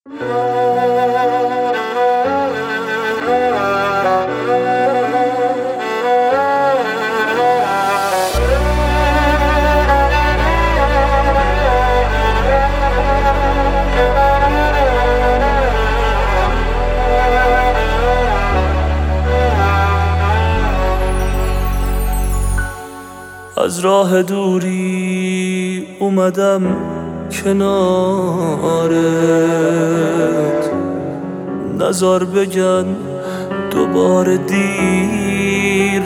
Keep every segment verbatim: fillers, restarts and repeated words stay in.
از راه دوری اومدم کنارت، نزار بگن دوباره دیر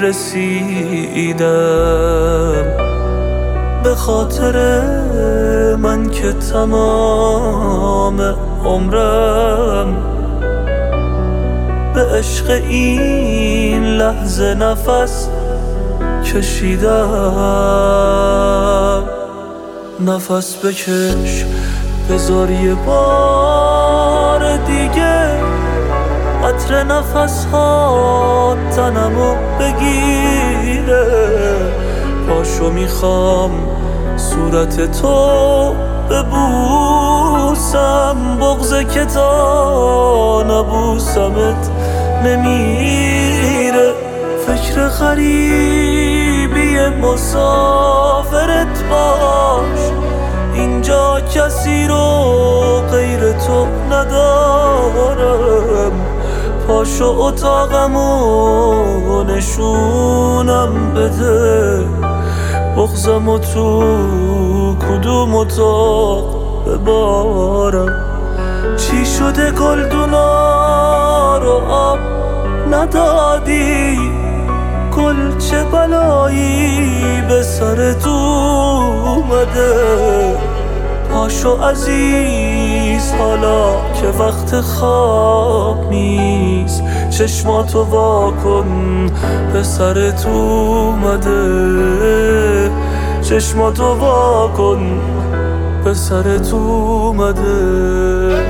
رسیدم. به خاطر من که تمام عمرم به عشق این لحظه نفس کشیدم. نفس بکش بذار یه بار دیگه عطر نفس ها تنمو بگیره. پاشو میخوام صورت تو ببوسم، بغضه که تا نبوسمت نمیره. فکر غریبی مسافرت باش، اینجا کسی رو غیر تو ندارم. پاشو اتاقمو نشونم بده، بغضمو تو کدوم اتاق ببارم. چی شده گلدونا رو آب ندادی؟ گل چه بلایی به سرت اومده؟ پاشو عزیز حالا که وقت خواب نیست، چشماتو وا کن به سرت اومده. چشماتو وا کن به سرت اومده.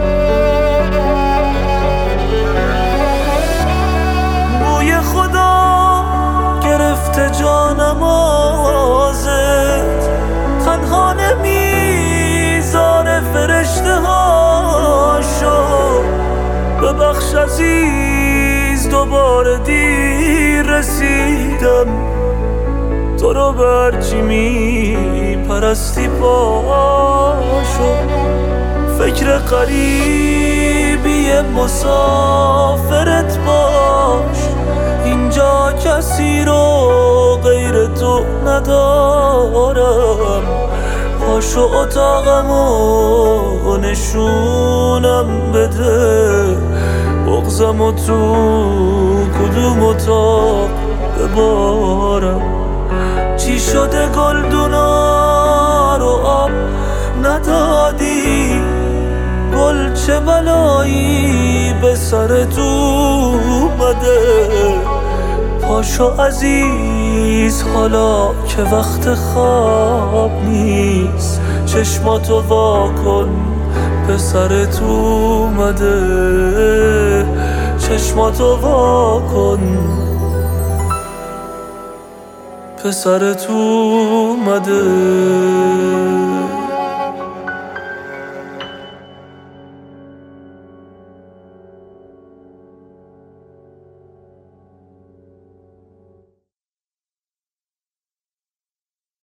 بوی خدا گرفته جانم ازت، تنها نمیذاره فرشته هاشو. ببخش عزیز دوباره دیر رسیدم، تو رو برچی میپرستی پاشو. فکر غریبی مسافرت باش، اینجا کسی رو غیر تو ندارم. پاشو اتاقمو نشونم بده، بغضمو تو کدوم اتاق ببارم. چی شده گلدونا رو آب ندادی؟ گل چه بلایی به سرت اومده؟ پاشو عزیز حالا که وقت خواب نیست، چشماتو وا کن به سرت اومده. چشماتو وا کن به سرت اومده.